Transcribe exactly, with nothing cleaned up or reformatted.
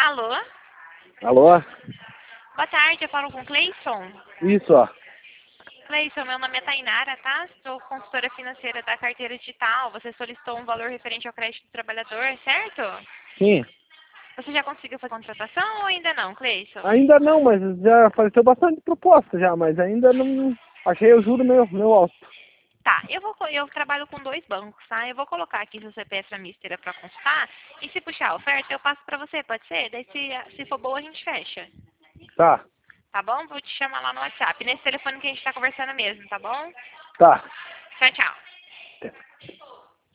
Alô? Alô? Boa tarde, eu falo com o Cleison. Isso, ó. Cleison, meu nome é Tainara, tá? Sou consultora financeira da carteira digital. Você solicitou um valor referente ao crédito do trabalhador, certo? Sim. Você já conseguiu fazer a contratação ou ainda não, Cleison? Ainda não, mas já apareceu bastante proposta já, mas ainda não... Achei o juro meio, meio alto. Tá, eu, vou, co- eu trabalho com dois bancos, tá? Eu vou colocar aqui seu C P F na minha esteira pra consultar. E se puxar a oferta, eu passo pra você, pode ser? Daí se, se for boa, a gente fecha. Tá, Tá bom? Vou te chamar lá no WhatsApp. Nesse telefone que a gente tá conversando mesmo, tá bom? tá. Tchau, tchau.